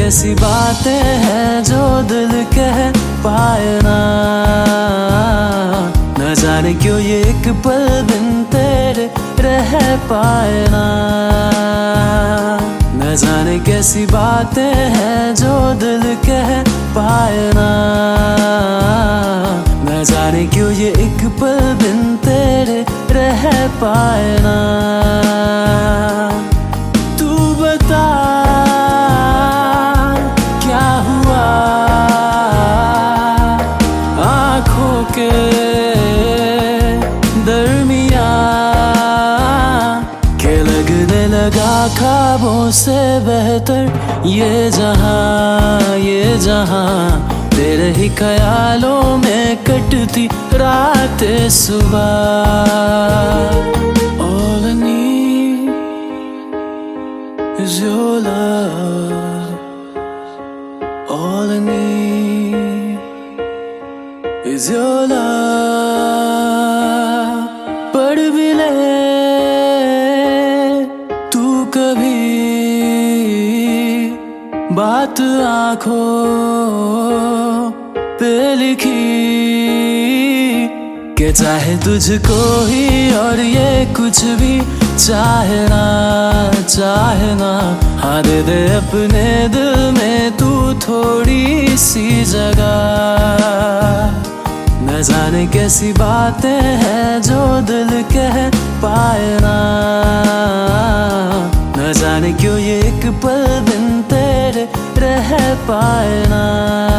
कैसी बातें हैं जो दिल कह पाए ना। न जाने क्यों ये एक पल बिन तेरे रह पाए ना। न जाने कैसी बातें हैं जो दिल कह पाए ना। न जाने क्यों ये एक पल बिन तेरे रह पाए ना। तू बता क्या हुआ आँखों के दरमियाँ के लगने लगा ख्वाबों से बेहतर ये जहां तेरे ही ख्यालों में कटती रातें सुबह। All I need is your love. All I need is your love. पढ़ भी ले तू कभी बात आँखों पे लिखी के चाहे तुझको ही और ये कुछ भी चाहे ना। हाँ दे दे अपने दिल में तू थोड़ी सी जगह। न जाने कैसी बातें हैं जो दिल कह पाए ना। न जाने क्यों ये एक पल बिन तेरे रह पाए ना।